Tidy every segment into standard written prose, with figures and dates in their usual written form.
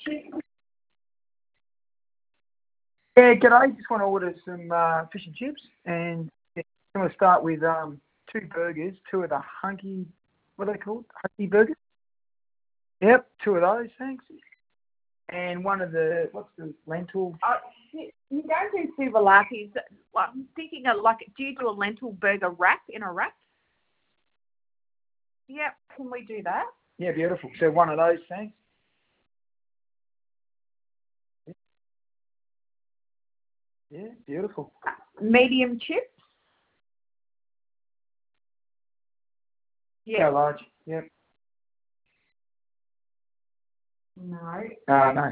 Yeah, g'day. Just want to order some fish and chips, and I'm going to start with two burgers, two of the hunky, what are they called? Hunky burgers? Yep, two of those, thanks. And one of the, what's the lentil? You don't do souvlatis. I'm thinking of do you do a lentil burger wrap in a wrap? Yep, can we do that? Yeah, beautiful. So one of those, thanks. Yeah, beautiful. Medium chips? Yeah, large. Yep. No. No.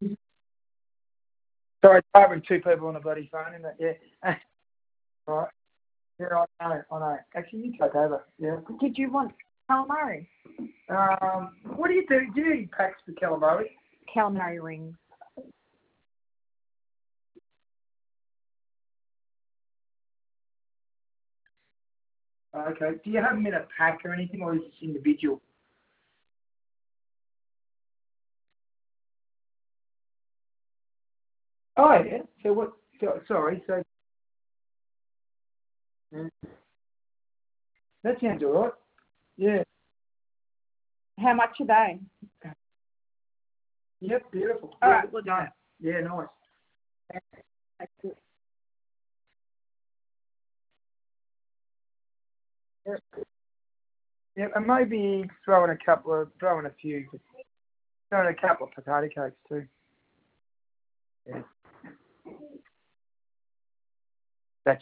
Sorry, it's hard with two people on a bloody phone, isn't it? Yeah. All right. Yeah, I know. Actually, you take over. Yeah. Did you want calamari? What do you do? Do you eat packs for calamari? Calamari rings. Okay. Do you have them in a pack or anything, or is it individual? Oh, yeah. So what? Sorry. So yeah. That sounds all right. Yeah. How much are they? Yep. Beautiful. All right, we'll do that. Yeah. Nice. Yep. Yep. And maybe throw in a few, throw in a couple of potato cakes too. Yeah.